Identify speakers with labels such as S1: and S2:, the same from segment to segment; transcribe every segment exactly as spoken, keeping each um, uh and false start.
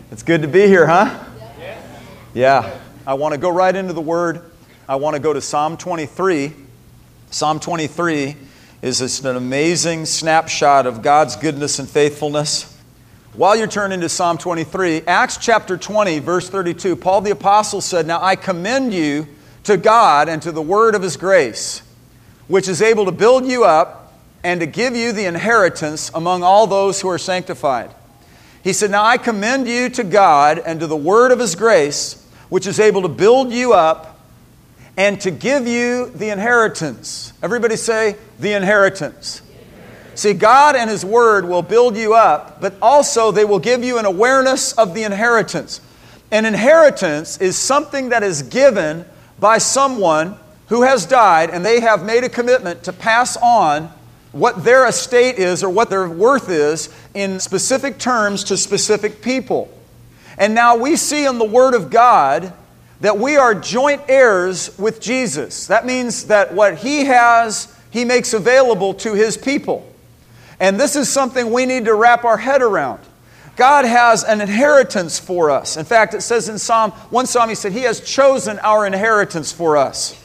S1: It's good to be here, huh? Yeah. I want to go right into the Word. I want to go to Psalm twenty-three. Psalm twenty-three is just an amazing snapshot of God's goodness and faithfulness. While you're turning to Psalm twenty-three, Acts chapter twenty, verse thirty-two, Paul the Apostle said, "Now I commend you to God and to the word of His grace, which is able to build you up and to give you the inheritance among all those who are sanctified." He said, "Now I commend you to God and to the word of His grace, which is able to build you up and to give you the inheritance." Everybody say, the inheritance. See, God and His Word will build you up, but also they will give you an awareness of the inheritance. An inheritance is something that is given by someone who has died, and they have made a commitment to pass on what their estate is or what their worth is in specific terms to specific people. And now we see in the Word of God that we are joint heirs with Jesus. That means that what He has, He makes available to His people. And this is something we need to wrap our head around. God has an inheritance for us. In fact, it says in Psalm, one Psalm, He said, He has chosen our inheritance for us.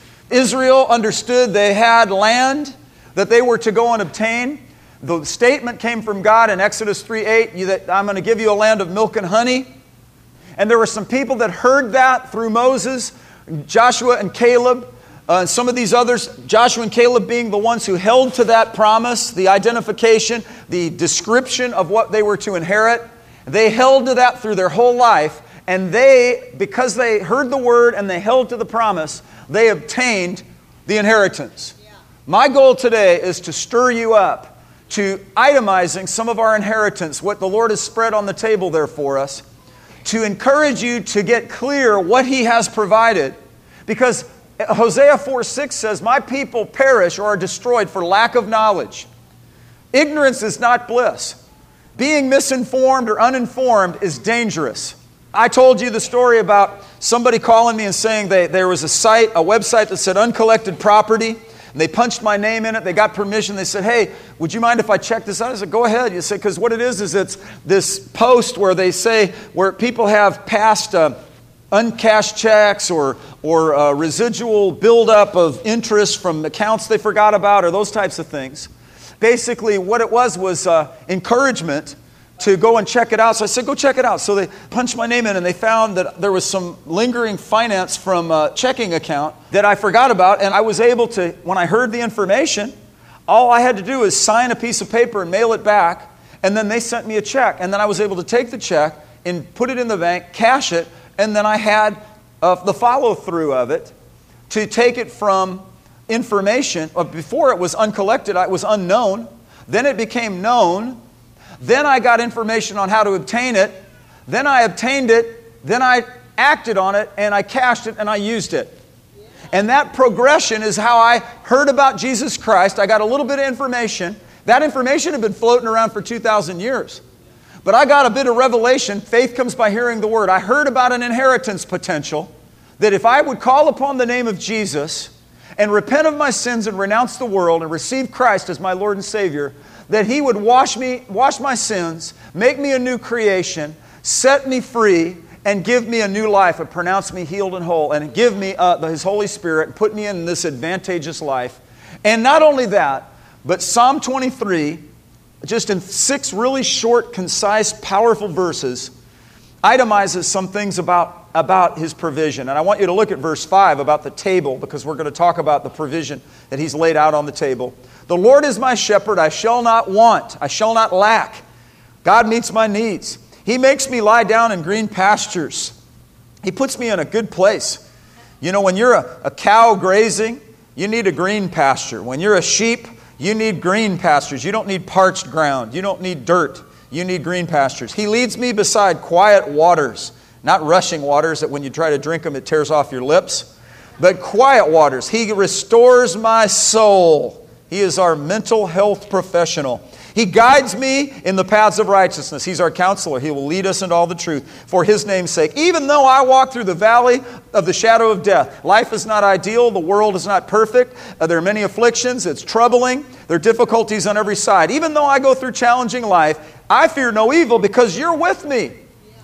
S1: Israel understood they had land that they were to go and obtain. The statement came from God in Exodus three eight, that I'm going to give you a land of milk and honey. And there were some people that heard that through Moses, Joshua and Caleb, uh, and some of these others, Joshua and Caleb being the ones who held to that promise, the identification, the description of what they were to inherit. They held to that through their whole life, and they, because they heard the word and they held to the promise, they obtained the inheritance. My goal today is to stir you up to itemizing some of our inheritance, what the Lord has spread on the table there for us, to encourage you to get clear what He has provided. Because Hosea four six says, "My people perish or are destroyed for lack of knowledge." Ignorance is not bliss. Being misinformed or uninformed is dangerous. I told you the story about somebody calling me and saying they, there was a site, a website that said uncollected property. And they punched my name in it. They got permission. They said, "Hey, would you mind if I check this out?" I said, "Go ahead." You said, because what it is is it's this post where they say where people have passed uh, uncashed checks or or uh, residual buildup of interest from accounts they forgot about or those types of things. Basically, what it was was uh, encouragement to go and check it out. So I said, "Go check it out." So they punched my name in and they found that there was some lingering finance from a checking account that I forgot about. And I was able to, when I heard the information, all I had to do is sign a piece of paper and mail it back. And then they sent me a check. And then I was able to take the check and put it in the bank, cash it. And then I had uh, the follow through of it to take it from information. Uh, before it was uncollected, it was unknown. Then it became known. Then I got information on how to obtain it. Then I obtained it. Then I acted on it, and I cashed it, and I used it. Yeah. And that progression is how I heard about Jesus Christ. I got a little bit of information. That information had been floating around for two thousand years. But I got a bit of revelation. Faith comes by hearing the Word. I heard about an inheritance potential that if I would call upon the name of Jesus and repent of my sins and renounce the world and receive Christ as my Lord and Savior, that He would wash me, wash my sins, make me a new creation, set me free, and give me a new life, and pronounce me healed and whole, and give me uh, His Holy Spirit, and put me in this advantageous life. And not only that, but Psalm twenty-three, just in six really short, concise, powerful verses, itemizes some things about, about His provision. And I want you to look at verse five about the table, because we're going to talk about the provision that He's laid out on the table. "The Lord is my shepherd, I shall not want, I shall not lack." God meets my needs. "He makes me lie down in green pastures. He puts me in a good place." You know, when you're a, a cow grazing, you need a green pasture. When you're a sheep, you need green pastures. You don't need parched ground. You don't need dirt. You need green pastures. "He leads me beside quiet waters." Not rushing waters that when you try to drink them, it tears off your lips. But quiet waters. "He restores my soul." He is our mental health professional. "He guides me in the paths of righteousness." He's our counselor. He will lead us into all the truth for His name's sake. "Even though I walk through the valley of the shadow of death." Life is not ideal. The world is not perfect. Uh, there are many afflictions. It's troubling. There are difficulties on every side. "Even though I go through challenging life, I fear no evil because You're with me."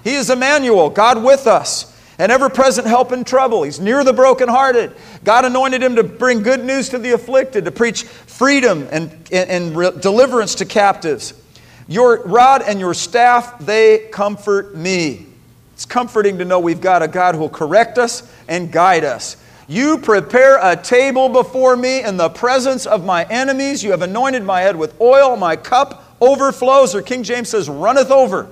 S1: He is Emmanuel, God with us, an ever-present help in trouble. He's near the brokenhearted. God anointed him to bring good news to the afflicted, to preach freedom and, and, and deliverance to captives. Your rod and your staff, they comfort me. It's comforting to know we've got a God who will correct us and guide us. You prepare a table before me in the presence of my enemies. You have anointed my head with oil. My cup overflows, or King James says, runneth over.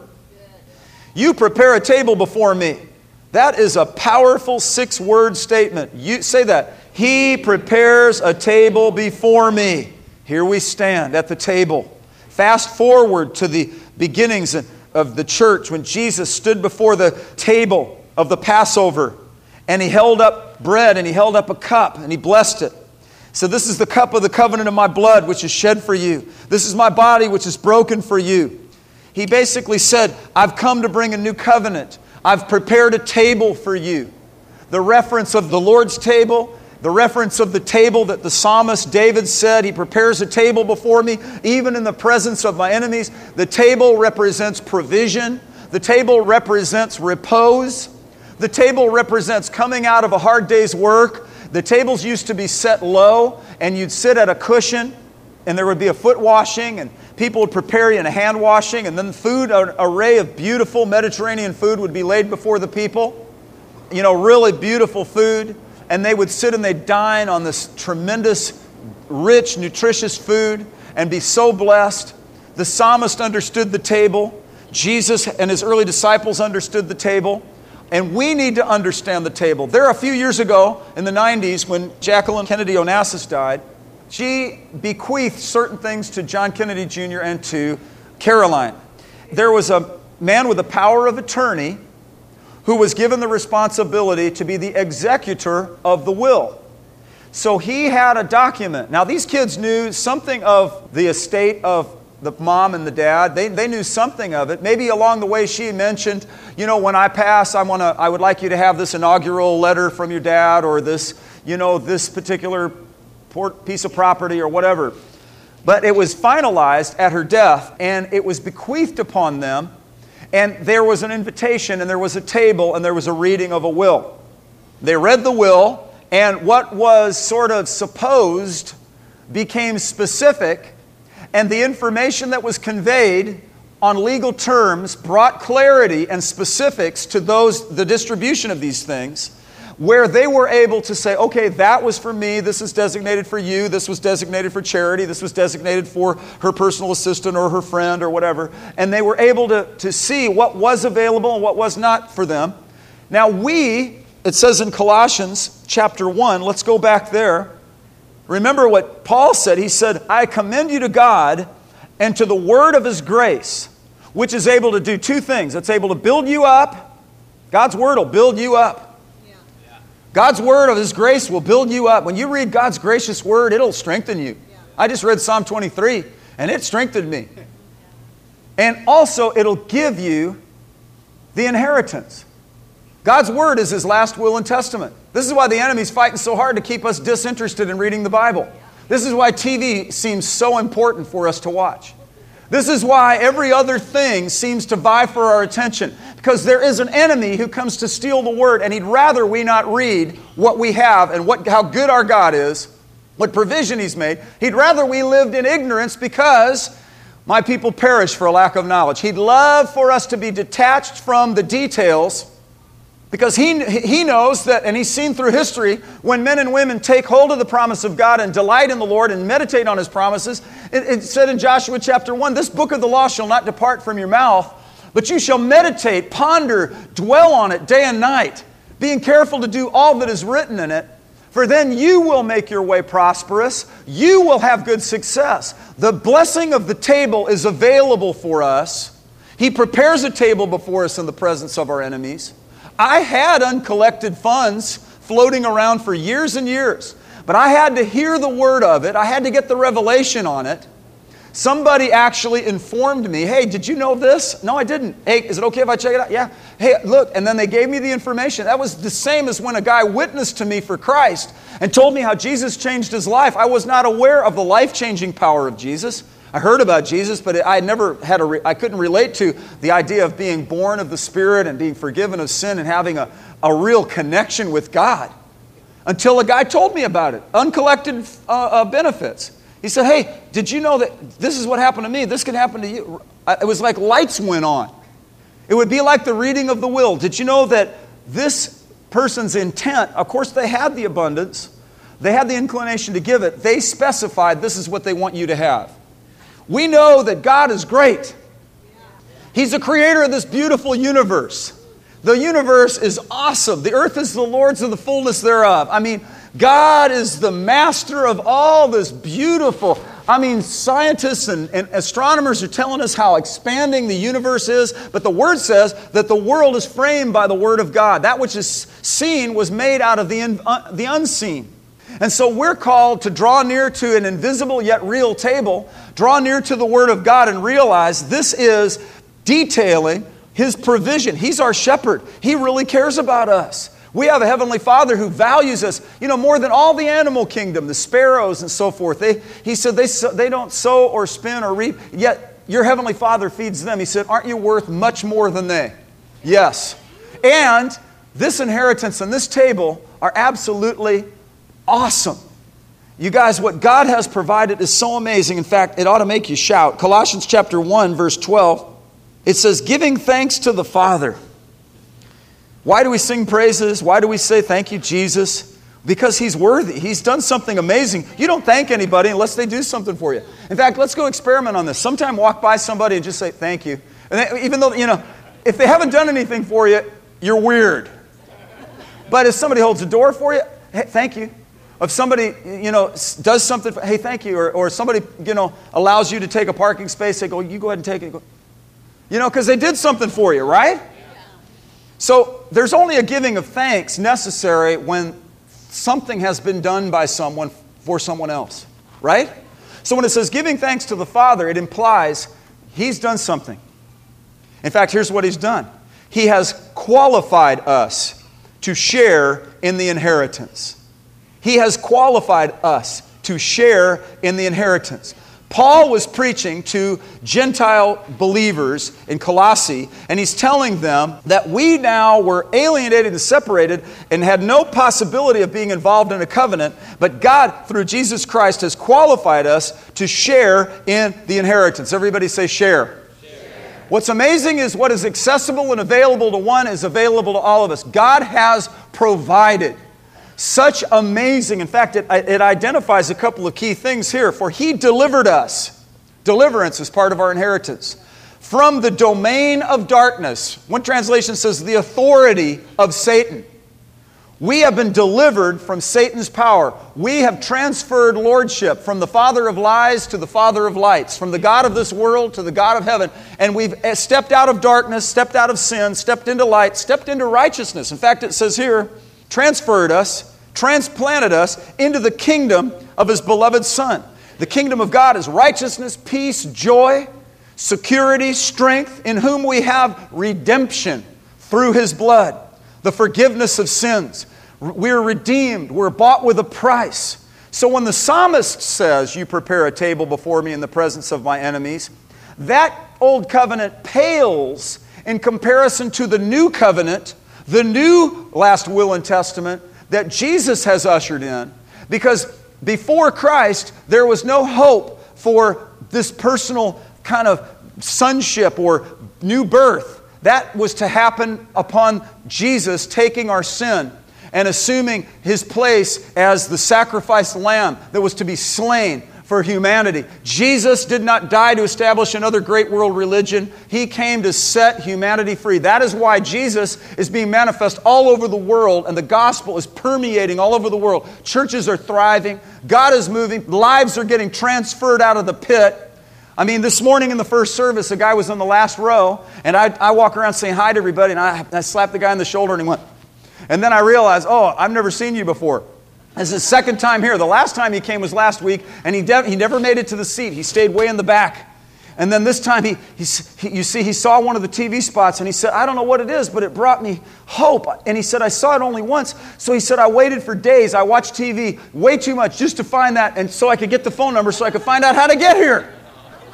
S1: You prepare a table before me. That is a powerful six-word statement. You say that. He prepares a table before me. Here we stand at the table. Fast forward to the beginnings of the church when Jesus stood before the table of the Passover, and he held up bread and he held up a cup and he blessed it. So this is the cup of the covenant of my blood, which is shed for you. This is my body, which is broken for you. He basically said, I've come to bring a new covenant. I've prepared a table for you. The reference of the Lord's table, the reference of the table that the psalmist David said, he prepares a table before me, even in the presence of my enemies. The table represents provision. The table represents repose. The table represents coming out of a hard day's work. The tables used to be set low, and you'd sit at a cushion, and there would be a foot washing, and people would prepare you in a hand washing, and then food, an array of beautiful Mediterranean food would be laid before the people. You know, really beautiful food. And they would sit and they'd dine on this tremendous, rich, nutritious food and be so blessed. The psalmist understood the table. Jesus and his early disciples understood the table. And we need to understand the table. There, a few years ago, in the nineties, when Jacqueline Kennedy Onassis died, she bequeathed certain things to John Kennedy Junior and to Caroline. There was a man with the power of attorney who was given the responsibility to be the executor of the will. So he had a document. Now these kids knew something of the estate of the mom and the dad. They, they knew something of it. Maybe along the way she mentioned, you know, when I pass, I want to, I would like you to have this inaugural letter from your dad, or this, you know, this particular piece of property or whatever. But it was finalized at her death, and it was bequeathed upon them. And there was an invitation, and there was a table, and there was a reading of a will. They read the will, and what was sort of supposed became specific, and the information that was conveyed on legal terms brought clarity and specifics to those, the distribution of these things, where they were able to say, okay, that was for me, this is designated for you, this was designated for Charity, this was designated for her personal assistant or her friend or whatever. And they were able to, to see what was available and what was not for them. Now we, it says in Colossians chapter one, let's go back there. Remember what Paul said. He said, I commend you to God and to the word of His grace, which is able to do two things. It's able to build you up. God's word will build you up. God's word of His grace will build you up. When you read God's gracious word, it'll strengthen you. I just read Psalm twenty-three, and it strengthened me. And also, it'll give you the inheritance. God's word is His last will and testament. This is why the enemy's fighting so hard to keep us disinterested in reading the Bible. This is why T V seems so important for us to watch. This is why every other thing seems to vie for our attention. Because there is an enemy who comes to steal the word, and he'd rather we not read what we have and what, how good our God is, what provision He's made. He'd rather we lived in ignorance because my people perish for a lack of knowledge. He'd love for us to be detached from the details, because he, he knows that, and He's seen through history, when men and women take hold of the promise of God and delight in the Lord and meditate on His promises, it, it said in Joshua chapter one, this book of the law shall not depart from your mouth, but you shall meditate, ponder, dwell on it day and night, being careful to do all that is written in it, for then you will make your way prosperous. You will have good success. The blessing of the table is available for us. He prepares a table before us in the presence of our enemies. I had uncollected funds floating around for years and years, but I had to hear the word of it. I had to get the revelation on it. Somebody actually informed me, hey, did you know this? No, I didn't. Hey, is it okay if I check it out? Yeah. Hey, look, and then they gave me the information. That was the same as when a guy witnessed to me for Christ and told me how Jesus changed his life. I was not aware of the life-changing power of Jesus. I heard about Jesus, but I never had a, re- I couldn't relate to the idea of being born of the Spirit and being forgiven of sin and having a, a real connection with God until a guy told me about it. Uncollected uh, uh, benefits. He said, hey, did you know that this is what happened to me? This could happen to you. It was like lights went on. It would be like the reading of the will. Did you know that this person's intent, of course they had the abundance, they had the inclination to give it, they specified this is what they want you to have. We know that God is great. He's the creator of this beautiful universe. The universe is awesome. The earth is the Lord's and the fullness thereof. I mean, God is the master of all this beautiful. I mean, scientists and, and astronomers are telling us how expanding the universe is, but the Word says that the world is framed by the Word of God. That which is seen was made out of the, in, uh, the unseen. And so we're called to draw near to an invisible yet real table, draw near to the Word of God and realize this is detailing His provision. He's our shepherd. He really cares about us. We have a Heavenly Father who values us, you know, more than all the animal kingdom, the sparrows and so forth. They, he said they, they don't sow or spin or reap, yet your Heavenly Father feeds them. He said, aren't you worth much more than they? Yes. And this inheritance and this table are absolutely awesome. You guys, what God has provided is so amazing. In fact, it ought to make you shout. Colossians chapter one, verse twelve, it says, giving thanks to the Father. Why do we sing praises? Why do we say thank you, Jesus? Because He's worthy. He's done something amazing. You don't thank anybody unless they do something for you. In fact, let's go experiment on this. Sometime walk by somebody and just say thank you. And they, even though, you know, if they haven't done anything for you, you're weird. But if somebody holds a door for you, hey, thank you. If somebody, you know, does something, for, hey, thank you. Or, or somebody, you know, allows you to take a parking space, they go, you go ahead and take it. You know, because they did something for you, right? So there's only a giving of thanks necessary when something has been done by someone for someone else, right? So when it says giving thanks to the Father, it implies He's done something. In fact, here's what He's done. He has qualified us to share in the inheritance. He has qualified us to share in the inheritance. Paul was preaching to Gentile believers in Colossae, and he's telling them that we now were alienated and separated and had no possibility of being involved in a covenant, but God, through Jesus Christ, has qualified us to share in the inheritance. Everybody say share. Share. What's amazing is what is accessible and available to one is available to all of us. God has provided. Such amazing, in fact, it, it identifies a couple of key things here. For He delivered us. Deliverance is part of our inheritance. From the domain of darkness. One translation says the authority of Satan. We have been delivered from Satan's power. We have transferred lordship from the father of lies to the father of lights, from the God of this world to the God of heaven. And we've stepped out of darkness, stepped out of sin, stepped into light, stepped into righteousness. In fact, it says here, transferred us, transplanted us into the kingdom of His beloved Son. The kingdom of God is righteousness, peace, joy, security, strength, in whom we have redemption through His blood, the forgiveness of sins. We're redeemed. We're bought with a price. So when the psalmist says, you prepare a table before me in the presence of my enemies, that old covenant pales in comparison to the new covenant, the new last will and testament that Jesus has ushered in. Because before Christ, there was no hope for this personal kind of sonship or new birth. That was to happen upon Jesus taking our sin and assuming His place as the sacrificed lamb that was to be slain for humanity. Jesus did not die to establish another great world religion. He came to set humanity free. That is why Jesus is being manifest all over the world, and the gospel is permeating all over the world. Churches are thriving. God is moving. Lives are getting transferred out of the pit. I mean, this morning in the first service, a guy was in the last row, and I, I walk around saying hi to everybody, and I, I slapped the guy on the shoulder, and he went. And then I realized, oh, I've never seen you before. This is his second time here. The last time he came was last week, and he, de- he never made it to the seat. He stayed way in the back. And then this time, he, he, he, you see, he saw one of the T V spots, and he said, I don't know what it is, but it brought me hope. And he said, I saw it only once. So he said, I waited for days. I watched T V way too much just to find that, and so I could get the phone number so I could find out how to get here.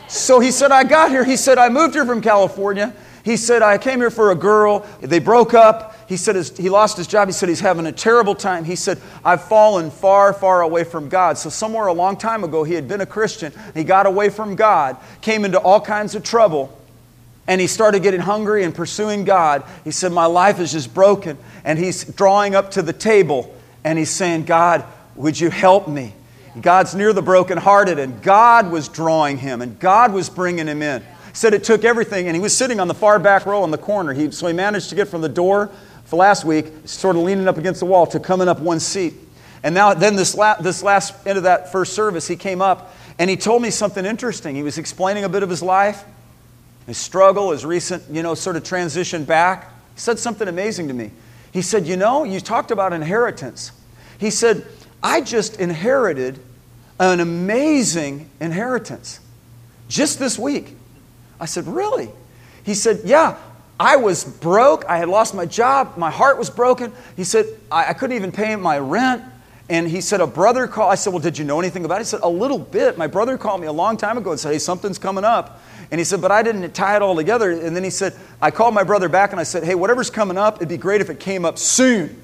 S1: So he said, I got here. He said, I moved here from California. He said, I came here for a girl. They broke up. He said his, he lost his job. He said he's having a terrible time. He said, I've fallen far, far away from God. So somewhere a long time ago, he had been a Christian. He got away from God, came into all kinds of trouble, and he started getting hungry and pursuing God. He said, my life is just broken. And he's drawing up to the table, and he's saying, God, would you help me? God's near the brokenhearted, and God was drawing him, and God was bringing him in. He said it took everything, and he was sitting on the far back row in the corner. He, so he managed to get from the door for last week, sort of leaning up against the wall, to coming up one seat. And now, then this, la- this last end of that first service, he came up, and he told me something interesting. He was explaining a bit of his life, his struggle, his recent, you know, sort of transition back. He said something amazing to me. He said, you know, you talked about inheritance. He said, I just inherited an amazing inheritance just this week. I said, really? He said, yeah, I was broke. I had lost my job. My heart was broken. He said, I, I couldn't even pay my rent. And he said, a brother called. I said, well, did you know anything about it? He said, a little bit. My brother called me a long time ago and said, hey, something's coming up. And he said, but I didn't tie it all together. And then he said, I called my brother back and I said, hey, whatever's coming up, it'd be great if it came up soon.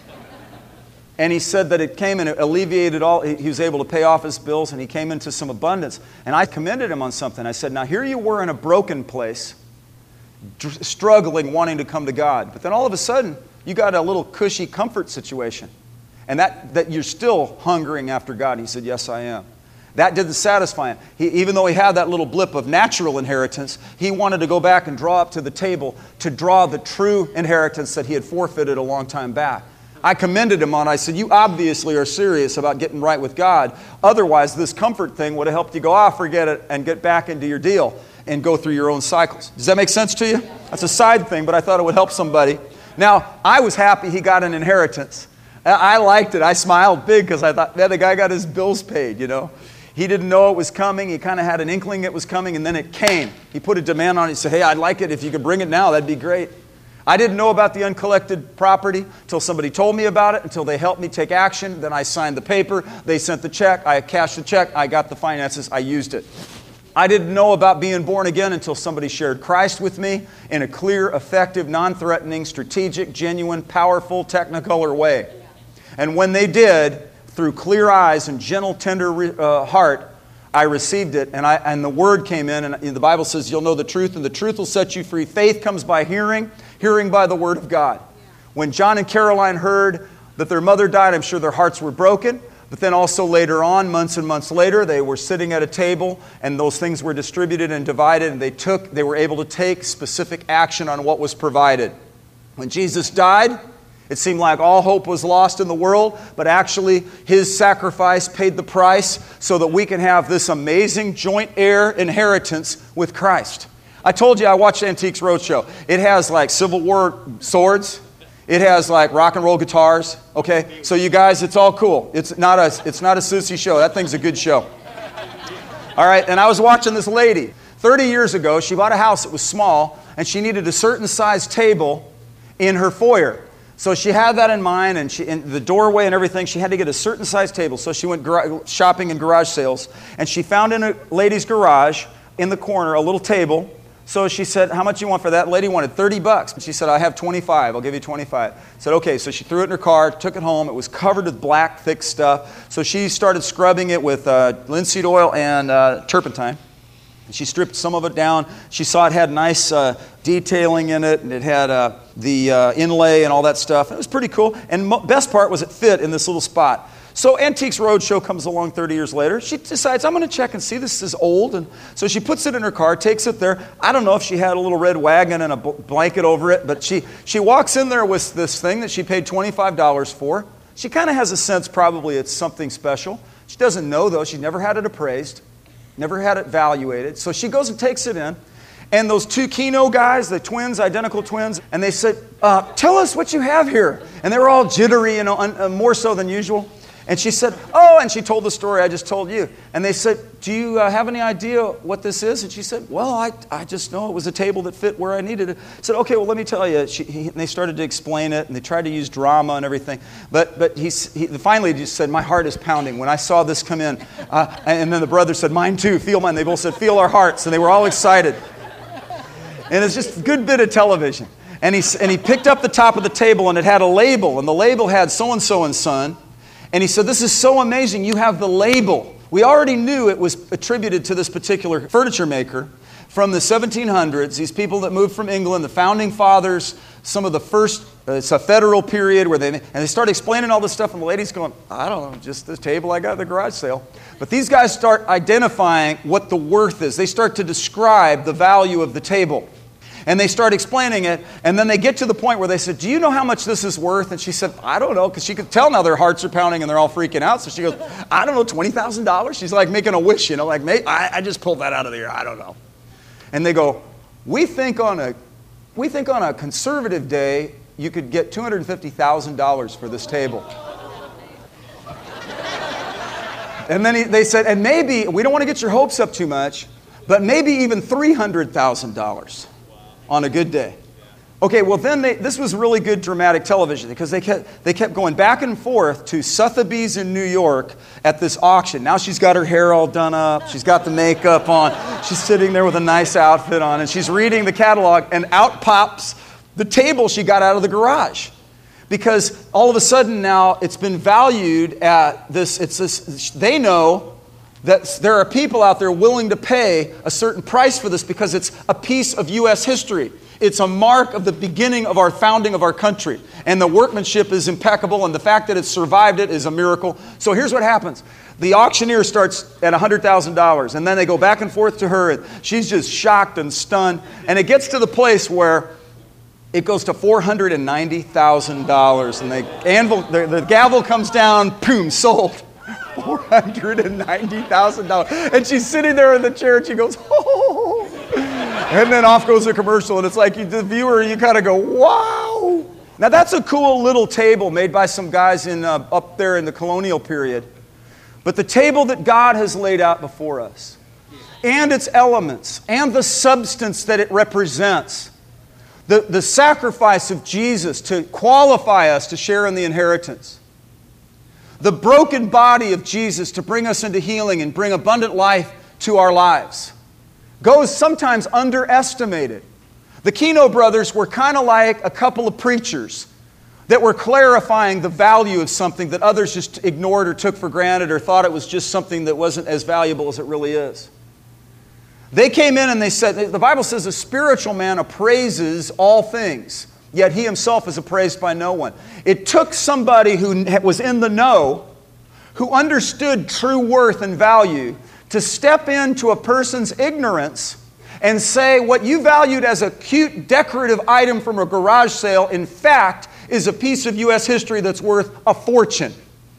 S1: And he said that it came and it alleviated all, he was able to pay off his bills, and he came into some abundance. And I commended him on something. I said, now here you were in a broken place, dr- struggling, wanting to come to God. But then all of a sudden, you got a little cushy comfort situation. And that, that you're still hungering after God. And he said, yes, I am. That didn't satisfy him. He, even though he had that little blip of natural inheritance, he wanted to go back and draw up to the table to draw the true inheritance that he had forfeited a long time back. I commended him on it. I said, you obviously are serious about getting right with God. Otherwise, this comfort thing would have helped you go, ah, forget it, and get back into your deal and go through your own cycles. Does that make sense to you? That's a side thing, but I thought it would help somebody. Now, I was happy he got an inheritance. I liked it. I smiled big because I thought, man, the guy got his bills paid, you know. He didn't know it was coming. He kind of had an inkling it was coming, and then it came. He put a demand on it. He said, hey, I'd like it. If you could bring it now, that'd be great. I didn't know about the uncollected property until somebody told me about it, until they helped me take action. Then I signed the paper. They sent the check. I cashed the check. I got the finances. I used it. I didn't know about being born again until somebody shared Christ with me in a clear, effective, non-threatening, strategic, genuine, powerful, technicolor way. And when they did, through clear eyes and gentle, tender uh, heart, I received it, and, I, and the Word came in, and the Bible says you'll know the truth, and the truth will set you free. Faith comes by hearing, hearing by the Word of God. When John and Caroline heard that their mother died, I'm sure their hearts were broken, but then also later on, months and months later, they were sitting at a table, and those things were distributed and divided, and they took, they were able to take specific action on what was provided. When Jesus died, it seemed like all hope was lost in the world, but actually His sacrifice paid the price so that we can have this amazing joint heir inheritance with Christ. I told you I watched Antiques Roadshow. It has like Civil War swords. It has like rock and roll guitars. Okay, so you guys, it's all cool. It's not a, it's not a sissy show. That thing's a good show. All right, and I was watching this lady. thirty years ago, she bought a house that was small, and she needed a certain size table in her foyer. So she had that in mind, and she, in the doorway and everything, she had to get a certain size table. So she went gar- shopping in garage sales, and she found in a lady's garage in the corner a little table. So she said, how much you want for that? The lady wanted thirty bucks. She said, I have twenty-five. I'll give you twenty-five. I said, okay. So she threw it in her car, took it home. It was covered with black, thick stuff. So she started scrubbing it with uh, linseed oil and uh, turpentine. She stripped some of it down. She saw it had nice uh, detailing in it, and it had uh, the uh, inlay and all that stuff. It was pretty cool. And mo- best part was it fit in this little spot. So Antiques Roadshow comes along thirty years later. She decides, I'm going to check and see. This is old. And so she puts it in her car, takes it there. I don't know if she had a little red wagon and a b- blanket over it, but she, she walks in there with this thing that she paid twenty-five dollars for. She kind of has a sense probably it's something special. She doesn't know, though. She's never had it appraised. Never had it evaluated. So she goes and takes it in. And those two Keno guys, the twins, identical twins, and they said, uh, tell us what you have here. And they were all jittery, you know, un- uh, more so than usual. And she said, oh, and she told the story I just told you. And they said, do you uh, have any idea what this is? And she said, well, I, I just know it was a table that fit where I needed it. I said, okay, well, let me tell you. She, he, and they started to explain it, and they tried to use drama and everything. But but he, he finally just said, my heart is pounding when I saw this come in. Uh, and then the brother said, mine too, feel mine. They both said, feel our hearts. And they were all excited. And it's just a good bit of television. And he, and he picked up the top of the table, and it had a label. And the label had so-and-so and son. And he said, this is so amazing. You have the label. We already knew it was attributed to this particular furniture maker from the seventeen hundreds. These people that moved from England, the founding fathers, some of the first, uh, it's a federal period where they, and they start explaining all this stuff, and the lady's going, I don't know, just this table I got at the garage sale. But these guys start identifying what the worth is. They start to describe the value of the table. And they start explaining it, and then they get to the point where they said, do you know how much this is worth? And she said, I don't know, because she could tell now their hearts are pounding and they're all freaking out. So she goes, I don't know, twenty thousand dollars? She's like making a wish, you know, like, I, I just pulled that out of the air, I don't know. And they go, we think on a, we think on a conservative day, you could get two hundred fifty thousand dollars for this table. And then he, they said, and maybe, we don't want to get your hopes up too much, but maybe even three hundred thousand dollars. On a good day. Okay, well then they, this was really good dramatic television because they kept, they kept going back and forth to Sotheby's in New York at this auction. Now she's got her hair all done up. She's got the makeup on. She's sitting there with a nice outfit on, and she's reading the catalog, and out pops the table she got out of the garage. Because all of a sudden now it's been valued at this, it's this, they know that there are people out there willing to pay a certain price for this because it's a piece of U S history. It's a mark of the beginning of our founding of our country. And the workmanship is impeccable, and the fact that it survived it is a miracle. So here's what happens. The auctioneer starts at one hundred thousand dollars, and then they go back and forth to her, and she's just shocked and stunned. And it gets to the place where it goes to four hundred ninety thousand dollars, and the, anvil, the, the gavel comes down, boom, sold. four hundred ninety thousand dollars. And she's sitting there in the chair, and she goes, oh. And then off goes the commercial, and it's like, you, the viewer, you kind of go, wow. Now that's a cool little table made by some guys in uh, up there in the colonial period. But the table that God has laid out before us, and its elements, and the substance that it represents, the, the sacrifice of Jesus to qualify us to share in the inheritance, the broken body of Jesus to bring us into healing and bring abundant life to our lives, goes sometimes underestimated. The Kino brothers were kind of like a couple of preachers that were clarifying the value of something that others just ignored or took for granted or thought it was just something that wasn't as valuable as it really is. They came in and they said, the Bible says a spiritual man appraises all things, yet he himself is appraised by no one. It took somebody who was in the know, who understood true worth and value, to step into a person's ignorance and say what you valued as a cute decorative item from a garage sale, in fact, is a piece of U S history that's worth a fortune.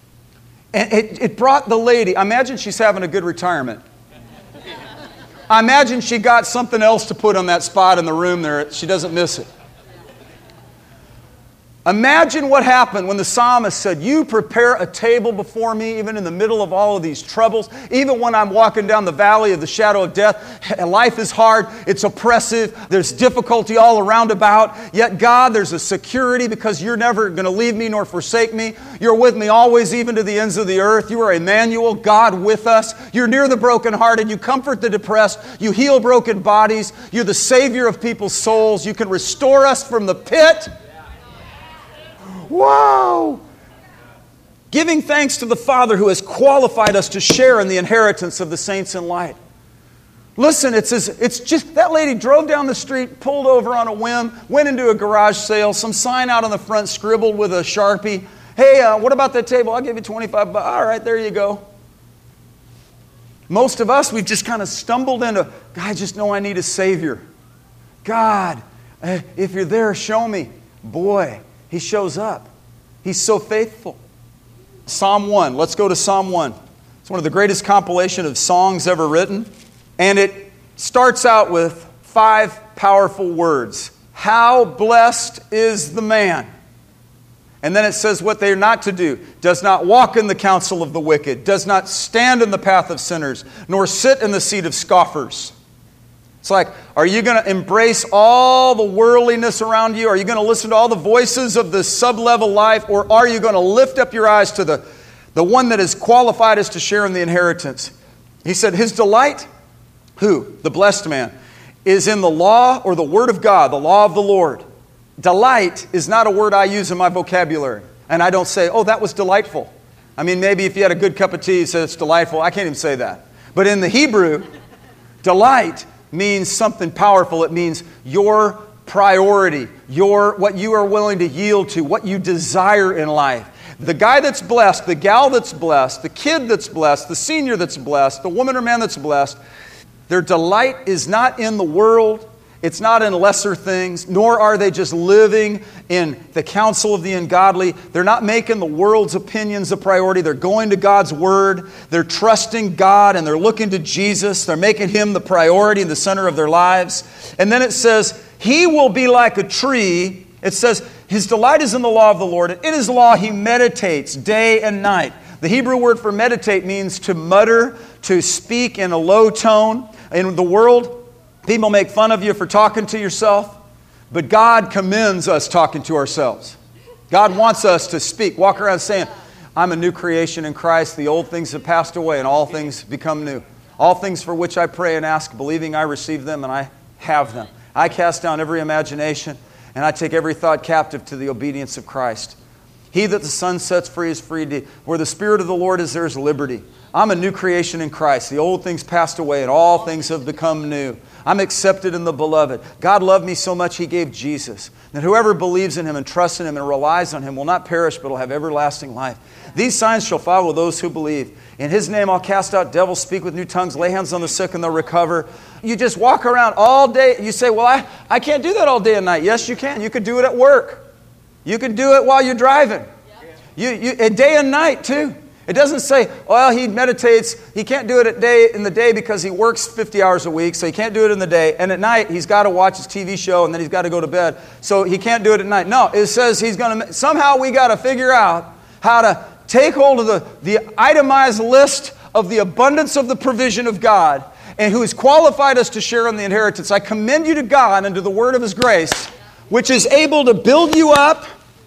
S1: And it, it brought the lady, I imagine she's having a good retirement. I imagine she got something else to put on that spot in the room there. She doesn't miss it. Imagine what happened when the psalmist said, you prepare a table before me even in the middle of all of these troubles. Even when I'm walking down the valley of the shadow of death, life is hard, it's oppressive, there's difficulty all around about. Yet God, there's a security because you're never going to leave me nor forsake me. You're with me always, even to the ends of the earth. You are Emmanuel, God with us. You're near the brokenhearted. You comfort the depressed. You heal broken bodies. You're the Savior of people's souls. You can restore us from the pit. Wow! Giving thanks to the Father who has qualified us to share in the inheritance of the saints in light. Listen, it's, as, it's just, that lady drove down the street, pulled over on a whim, went into a garage sale, some sign out on the front scribbled with a Sharpie. Hey, uh, what about that table? I'll give you twenty-five bucks. All right, there you go. Most of us, we've just kind of stumbled into, I just know I need a Savior. God, if you're there, show me. Boy, He shows up. He's so faithful. Psalm one. Let's go to Psalm one. It's one of the greatest compilation of songs ever written. And it starts out with five powerful words. How blessed is the man. And then it says what they are not to do. Does not walk in the counsel of the wicked. Does not stand in the path of sinners. Nor sit in the seat of scoffers. It's like, are you going to embrace all the worldliness around you? Are you going to listen to all the voices of this sub-level life? Or are you going to lift up your eyes to the, the one that has qualified us to share in the inheritance? He said, his delight, who? The blessed man, is in the law or the word of God, the law of the Lord. Delight is not a word I use in my vocabulary. And I don't say, oh, that was delightful. I mean, maybe if you had a good cup of tea, you said it's delightful. I can't even say that. But in the Hebrew, delight means something powerful. It means your priority, your what you are willing to yield to, what you desire in life. The guy that's blessed, the gal that's blessed, the kid that's blessed, the senior that's blessed, the woman or man that's blessed, their delight is not in the world. It's not in lesser things, nor are they just living in the counsel of the ungodly. They're not making the world's opinions a priority. They're going to God's Word. They're trusting God and they're looking to Jesus. They're making Him the priority in the center of their lives. And then it says, He will be like a tree. It says, His delight is in the law of the Lord. And in His law He meditates day and night. The Hebrew word for meditate means to mutter, to speak in a low tone. In the world, people make fun of you for talking to yourself, but God commends us talking to ourselves. God wants us to speak, walk around saying, I'm a new creation in Christ. The old things have passed away and all things become new. All things for which I pray and ask, believing I receive them and I have them. I cast down every imagination and I take every thought captive to the obedience of Christ. He that the Son sets free is free indeed. Where the Spirit of the Lord is, there is liberty. I'm a new creation in Christ. The old things passed away and all things have become new. I'm accepted in the Beloved. God loved me so much He gave Jesus. That whoever believes in Him and trusts in Him and relies on Him will not perish but will have everlasting life. These signs shall follow those who believe. In His name I'll cast out devils, speak with new tongues, lay hands on the sick and they'll recover. You just walk around all day. You say, well, I, I can't do that all day and night. Yes, you can. You could do it at work. You can do it while you're driving. You, you, at day and night too. It doesn't say, well, he meditates. He can't do it at day in the day because he works fifty hours a week, so he can't do it in the day. And at night, he's got to watch his T V show, and then he's got to go to bed. So he can't do it at night. No, it says he's going to, somehow we got to figure out how to take hold of the, the itemized list of the abundance of the provision of God and who has qualified us to share in the inheritance. I commend you to God and to the word of His grace, which is able to build you up.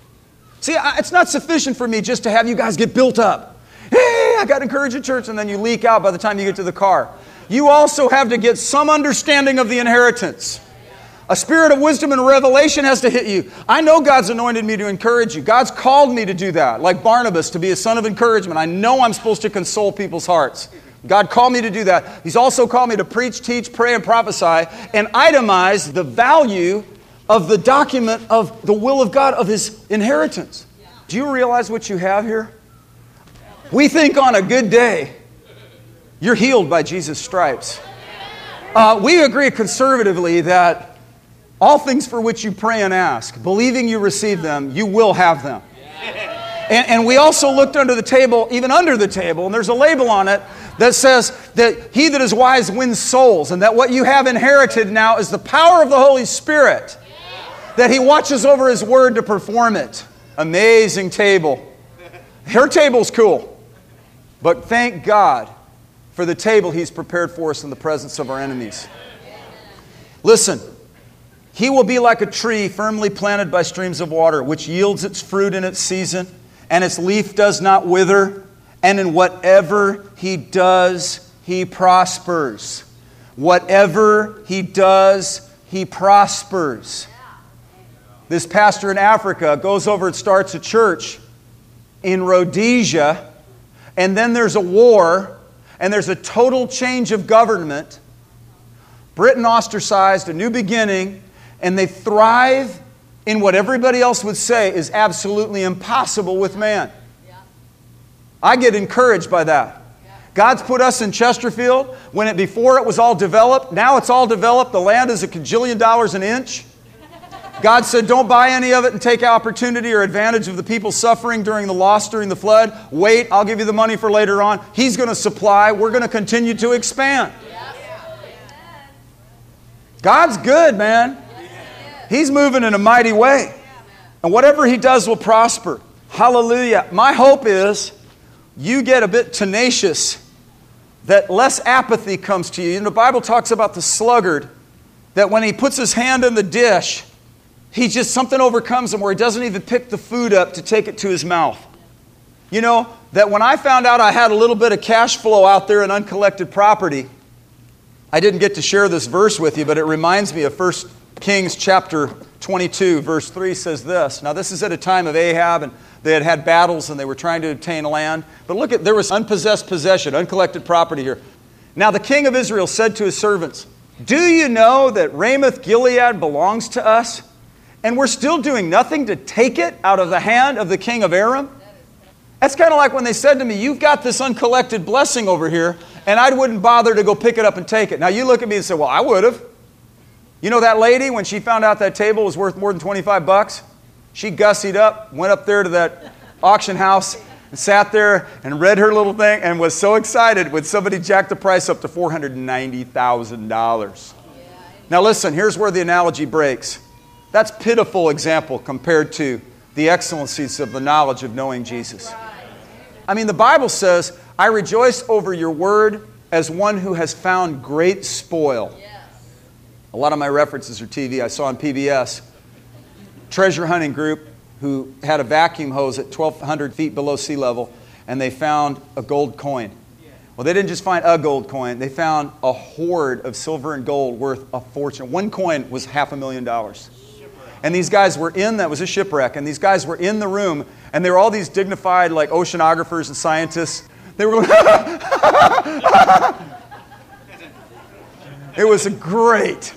S1: See, it's not sufficient for me just to have you guys get built up. Hey, I got encouraged at church, and then you leak out by the time you get to the car. You also have to get some understanding of the inheritance. A spirit of wisdom and revelation has to hit you. I know God's anointed me to encourage you. God's called me to do that, like Barnabas, to be a son of encouragement. I know I'm supposed to console people's hearts. God called me to do that. He's also called me to preach, teach, pray, and prophesy, and itemize the value of the document of the will of God, of His inheritance. Do you realize what you have here? We think on a good day, you're healed by Jesus' stripes. Uh, we agree conservatively that all things for which you pray and ask, believing you receive them, you will have them. And, and we also looked under the table, even under the table, and there's a label on it that says that he that is wise wins souls, and that what you have inherited now is the power of the Holy Spirit, that He watches over His word to perform it. Amazing table. Her table's cool. But thank God for the table He's prepared for us in the presence of our enemies. Listen, He will be like a tree firmly planted by streams of water, which yields its fruit in its season, and its leaf does not wither, and in whatever He does, He prospers. Whatever He does, He prospers. This pastor in Africa goes over and starts a church in Rhodesia, and then there's a war, and there's a total change of government. Britain ostracized, a new beginning, and they thrive in what everybody else would say is absolutely impossible with man. I get encouraged by that. God's put us in Chesterfield when it before it was all developed. Now it's all developed. The land is a cajillion dollars an inch. God said, don't buy any of it and take opportunity or advantage of the people suffering during the loss, during the flood. Wait, I'll give you the money for later on. He's going to supply. We're going to continue to expand. God's good, man. He's moving in a mighty way. And whatever He does will prosper. Hallelujah. My hope is you get a bit tenacious, that less apathy comes to you. And the Bible talks about the sluggard, that when he puts his hand in the dish, he just, something overcomes him where he doesn't even pick the food up to take it to his mouth. You know, that when I found out I had a little bit of cash flow out there in uncollected property, I didn't get to share this verse with you, but it reminds me of First Kings chapter twenty-two, verse three says this. Now this is at a time of Ahab, and they had had battles and they were trying to obtain land. But look at, there was unpossessed possession, uncollected property here. Now the king of Israel said to his servants, do you know that Ramoth Gilead belongs to us? And we're still doing nothing to take it out of the hand of the king of Aram? That's kind of like when they said to me, you've got this uncollected blessing over here, and I wouldn't bother to go pick it up and take it. Now you look at me and say, well, I would have. You know that lady, when she found out that table was worth more than twenty-five bucks, she gussied up, went up there to that auction house, and sat there and read her little thing and was so excited when somebody jacked the price up to four hundred ninety thousand dollars. Now listen, here's where the analogy breaks. That's a pitiful example compared to the excellencies of the knowledge of knowing Jesus. I mean, the Bible says, I rejoice over your word as one who has found great spoil. A lot of my references are T V. I saw on P B S, treasure hunting group who had a vacuum hose at twelve hundred feet below sea level, and they found a gold coin. Well, they didn't just find a gold coin. They found a hoard of silver and gold worth a fortune. One coin was half a million dollars. And these guys were in, that was a shipwreck, and these guys were in the room, and they were all these dignified like oceanographers and scientists. They were going, it was a great.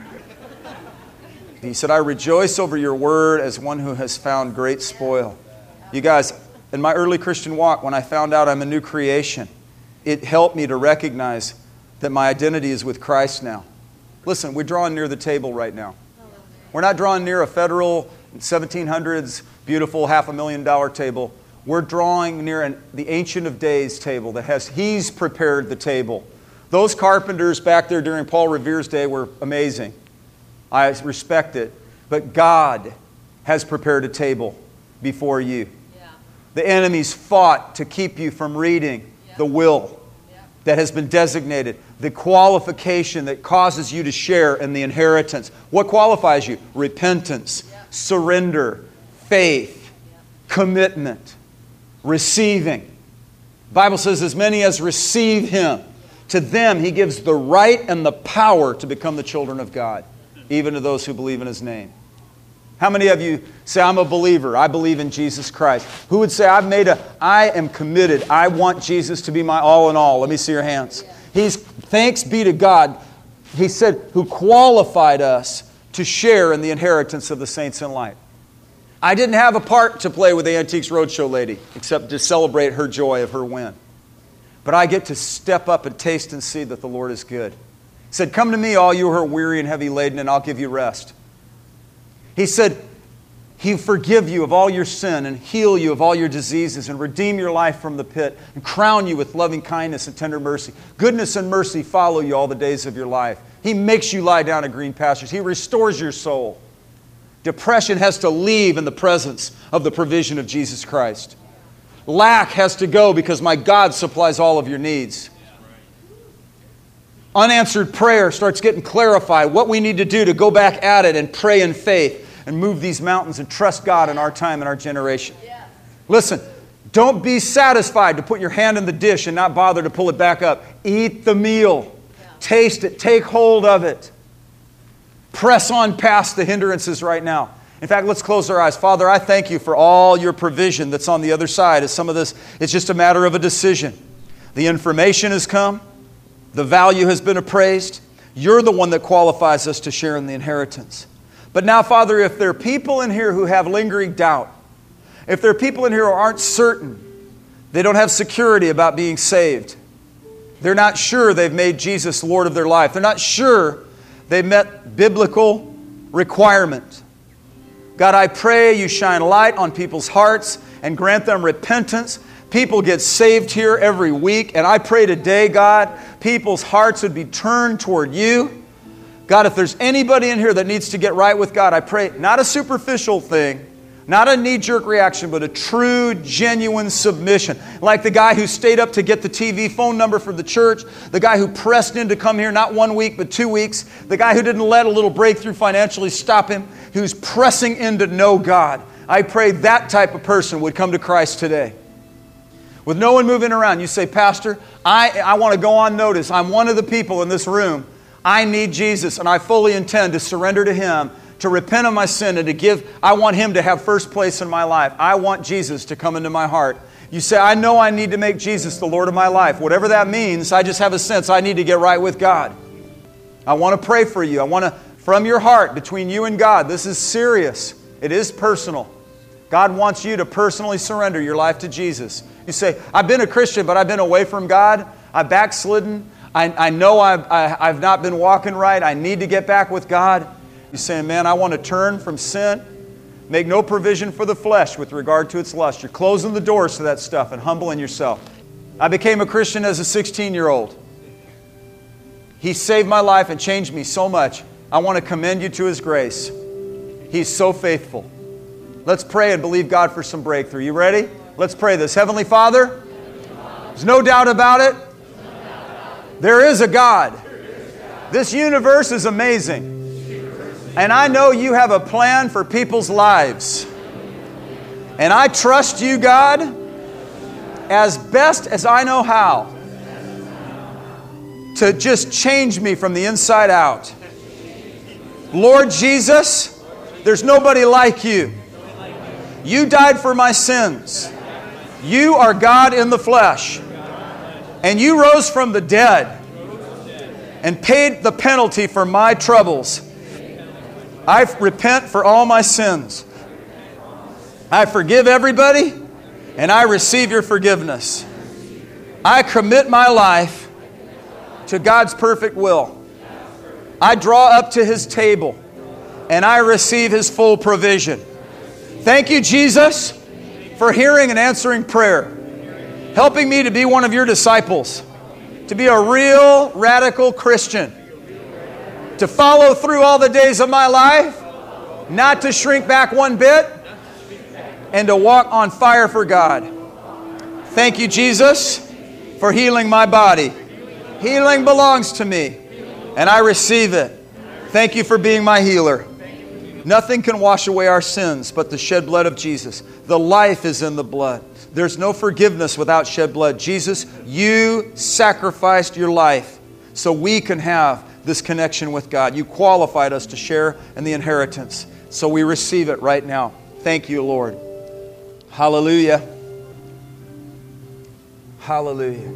S1: He said, I rejoice over your word as one who has found great spoil. You guys, in my early Christian walk, when I found out I'm a new creation, it helped me to recognize that my identity is with Christ now. Listen, we're drawing near the table right now. We're not drawing near a federal seventeen hundreds beautiful half a million dollar table. We're drawing near an, the Ancient of Days table that has, He's prepared the table. Those carpenters back there during Paul Revere's day were amazing. I respect it. But God has prepared a table before you. Yeah. The enemies fought to keep you from reading yeah. the will yeah. that has been designated. The qualification that causes you to share in the inheritance. What qualifies you? Repentance, yeah. surrender, faith, yeah. commitment, receiving. The Bible says, as many as receive Him, to them He gives the right and the power to become the children of God, even to those who believe in His name. How many of you say, I'm a believer, I believe in Jesus Christ? Who would say, I've made a, I am committed, I want Jesus to be my all in all? Let me see your hands. He's, thanks be to God, He said, who qualified us to share in the inheritance of the saints in light. I didn't have a part to play with the Antiques Roadshow lady, except to celebrate her joy of her win. But I get to step up and taste and see that the Lord is good. He said, come to me, all you who are weary and heavy laden, and I'll give you rest. He said, He'll forgive you of all your sin and heal you of all your diseases and redeem your life from the pit and crown you with loving kindness and tender mercy. Goodness and mercy follow you all the days of your life. He makes you lie down in green pastures. He restores your soul. Depression has to leave in the presence of the provision of Jesus Christ. Lack has to go because my God supplies all of your needs. Unanswered prayer starts getting clarified. What we need to do to go back at it and pray in faith and move these mountains and trust God in our time and our generation. Listen, don't be satisfied to put your hand in the dish and not bother to pull it back up. Eat the meal. Taste it. Take hold of it. Press on past the hindrances right now. In fact, let's close our eyes. Father, I thank you for all your provision that's on the other side. As some of this, it's just a matter of a decision. The information has come. The value has been appraised. You're the one that qualifies us to share in the inheritance. But now, Father, if there are people in here who have lingering doubt, if there are people in here who aren't certain, they don't have security about being saved, they're not sure they've made Jesus Lord of their life, they're not sure they've met biblical requirement. God, I pray you shine light on people's hearts and grant them repentance. People get saved here every week, and I pray today, God, people's hearts would be turned toward you. God, if there's anybody in here that needs to get right with God, I pray not a superficial thing, Not a knee-jerk reaction, but a true, genuine submission. Like the guy who stayed up to get the T V phone number for the church, the guy who pressed in to come here not one week, but two weeks, the guy who didn't let a little breakthrough financially stop him, who's pressing in to know God. I pray that type of person would come to Christ today. With no one moving around, you say, Pastor, I, I want to go on notice. I'm one of the people in this room. I need Jesus, and I fully intend to surrender to Him, to repent of my sin, and to give. I want Him to have first place in my life. I want Jesus to come into my heart. You say, I know I need to make Jesus the Lord of my life. Whatever that means, I just have a sense I need to get right with God. I want to pray for you. I want to, from your heart, between you and God, this is serious. It is personal. God wants you to personally surrender your life to Jesus. You say, I've been a Christian, but I've been away from God. I've backslidden. I, I know I've, I, I've not been walking right. I need to get back with God. You're saying, man, I want to turn from sin, make no provision for the flesh with regard to its lust. You're closing the doors to that stuff and humbling yourself. I became a Christian as a sixteen-year-old. He saved my life and changed me so much. I want to commend you to His grace. He's so faithful. Let's pray and believe God for some breakthrough. You ready? Let's pray this. Heavenly Father, there's no doubt about it. There is a God. This universe is amazing. And I know You have a plan for people's lives. And I trust You, God, as best as I know how, to just change me from the inside out. Lord Jesus, there's nobody like You. You died for my sins. You are God in the flesh. And You rose from the dead and paid the penalty for my troubles. I repent for all my sins. I forgive everybody, and I receive Your forgiveness. I commit my life to God's perfect will. I draw up to His table, and I receive His full provision. Thank You, Jesus, for hearing and answering prayer, helping me to be one of Your disciples, to be a real radical Christian, to follow through all the days of my life, not to shrink back one bit, and to walk on fire for God. Thank You, Jesus, for healing my body. Healing belongs to me, and I receive it. Thank You for being my healer. Nothing can wash away our sins but the shed blood of Jesus. The life is in the blood. There's no forgiveness without shed blood. Jesus, You sacrificed Your life so we can have this connection with God. You qualified us to share in the inheritance. So we receive it right now. Thank You, Lord. Hallelujah. Hallelujah.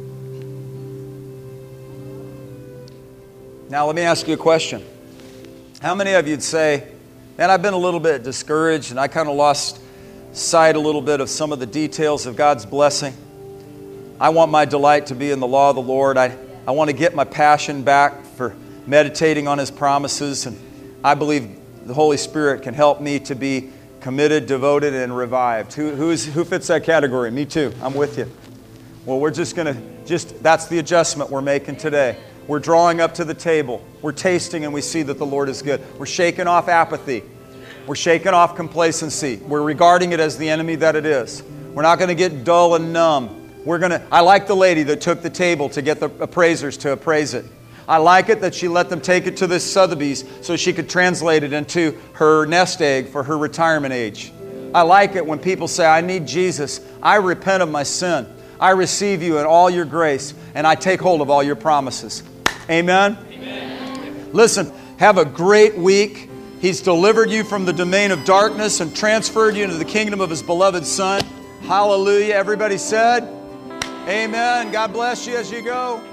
S1: Now let me ask you a question. How many of you'd say, man, I've been a little bit discouraged and I kind of lost sight a little bit of some of the details of God's blessing. I want my delight to be in the law of the Lord. I, I want to get my passion back for meditating on His promises. And I believe the Holy Spirit can help me to be committed, devoted, and revived. Who, who, is, who fits that category? Me too. I'm with you. Well, we're just going to, just that's the adjustment we're making today. We're drawing up to the table. We're tasting and we see that the Lord is good. We're shaking off apathy. We're shaking off complacency. We're regarding it as the enemy that it is. We're not going to get dull and numb. We're going to, I like the lady that took the table to get the appraisers to appraise it. I like it that she let them take it to the Sotheby's so she could translate it into her nest egg for her retirement age. I like it when people say, I need Jesus. I repent of my sin. I receive You in all Your grace, and I take hold of all Your promises. Amen? Amen. Listen, have a great week. He's delivered you from the domain of darkness and transferred you into the kingdom of His beloved Son. Hallelujah. Everybody said, amen. God bless you as you go.